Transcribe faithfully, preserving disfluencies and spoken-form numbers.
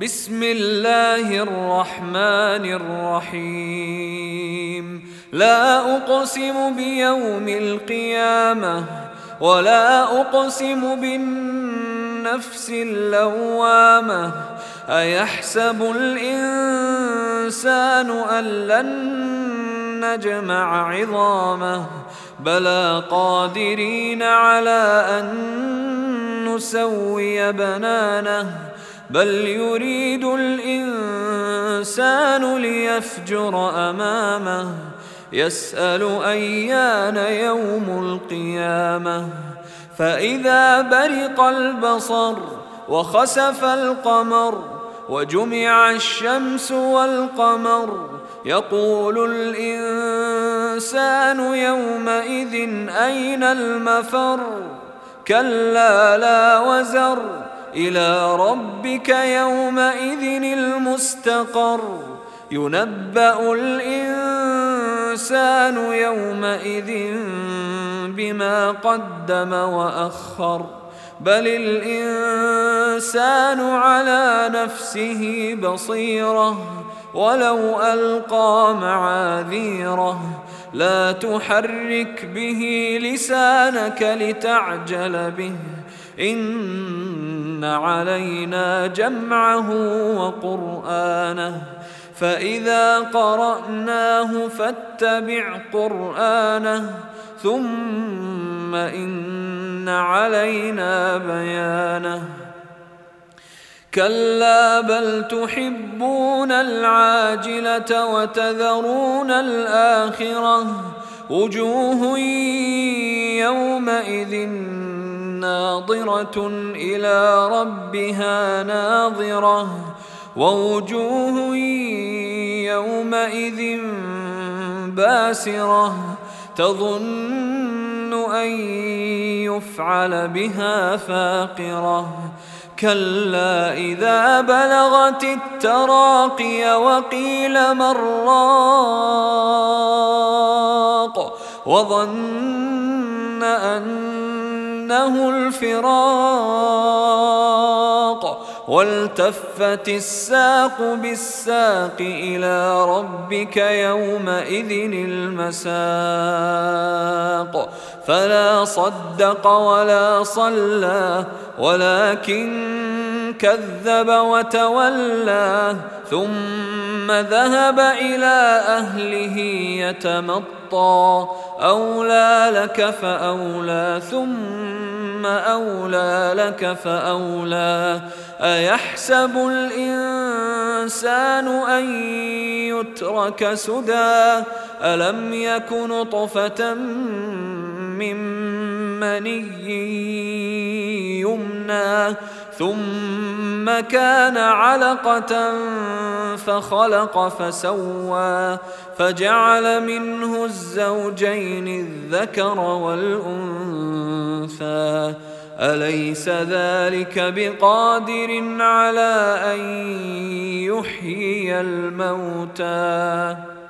بسم الله الرحمن الرحيم لا أقسم بيوم القيامة ولا أقسم بالنفس اللوامة أيحسب الإنسان أن لن نجمع عظامه بلى قادرين على أن نسوي بنانه بل يريد الإنسان ليفجر أمامه يسأل أيان يوم القيامة فإذا برق البصر وخسف القمر وجمع الشمس والقمر يقول الإنسان يومئذ أين المفر كلا لا وزر إلى ربك يومئذ المستقر ينبأ الإنسان يومئذ بما قدم وأخر بل الإنسان على نفسه بصيرة ولو ألقى معاذيره لا تحرك به لسانك لتعجل به إن علينا جمعه وقرآنه فإذا قرأناه فاتبع قرآنه ثم إن علينا بيانه كلا بل تحبون العاجلة وتذرون الآخرة وجوه يومئذ ناظرة إلى ربها ناظرة ووجوه يومئذ باسرة تظن أن يفعل بها فاقرة كلا إذا بلغت التراقي وقيل من راق وظن أنه الفراق والتفت الساق بالساق إلى ربك يومئذ المساق فلا صدق ولا صلى ولكن كذب وتولى ثم ذهب إلى أهله يتمطى أولى لك فأولى ثم أولى لك فأولى أيحسب الإنسان أن يترك سدى ألم يك نطفة من مني يمنى ثم كان علقة فخلق فسوى فجعل منه الزوجين الذكر والأنثى أليس ذلك بقادر على أن يحيي الموتى